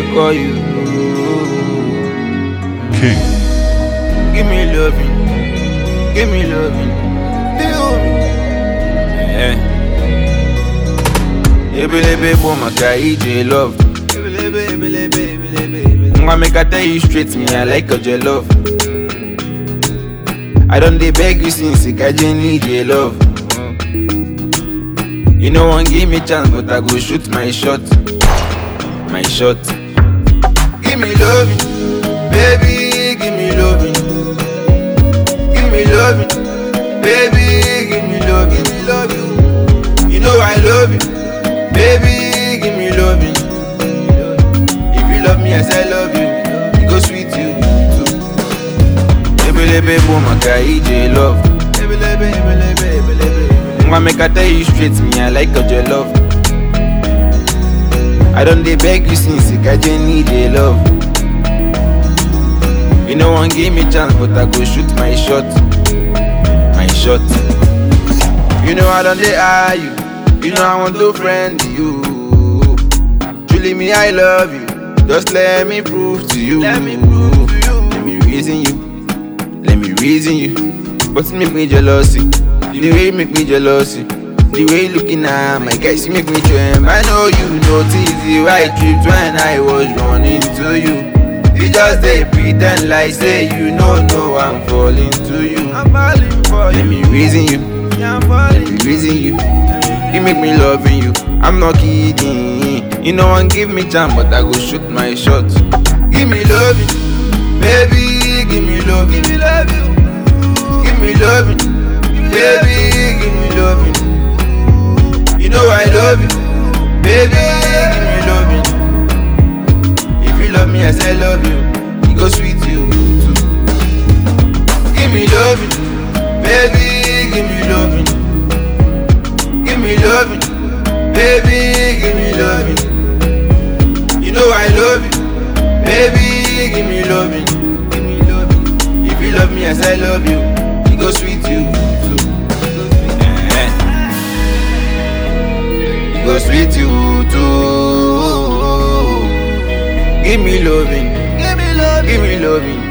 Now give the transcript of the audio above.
call you. King. Give me loving, give me loving, feel me. Yeah. Ebelebe for my guy, EJ love. I'ma make I tell you straight, me I like your love. I don't dey beg you since I need your love. You know one give me chance, but I go shoot my shot. My shot. Give me loving, baby, give me loving. Give me loving, baby, give me loving. You know I love you, baby, give me loving. If you love me as I love you, it go sweet you too. Ebelebe boom, my guy, EJ love. I'ma make I tell you straight, me I like your love. I don't dey beg you since I need your love. You know one give me chance, but I go shoot my shot. My shot. You know I don't dey eye you. You know I want to friend you. Truly me I love you. Just let me prove to you. Let me reason you. Let me reason you. But it make me jealousy. The way you make me jealousy. The way you looking at my guys, you make me dream. I know you notice the right trips when I was running to you. You just they pretend like say you know I'm falling to you. I'm falling for you. Let me reason you. Let me reason you. You make me loving you. I'm not kidding. You know one give me chance, but I go shoot my shot. Give me loving, baby. Give me loving. Give me loving. Give me loving, baby. Give me loving. You know I love you, baby, give me loving. If you love me as I love you, it go sweet you too. Give me loving, baby, give me loving. Give me loving, baby, give me loving. You know I love you, baby, give me loving. Give me loving. If you love me as I love you, it go sweet you too. Go sweet you too. Give me loving, give me loving, give me loving.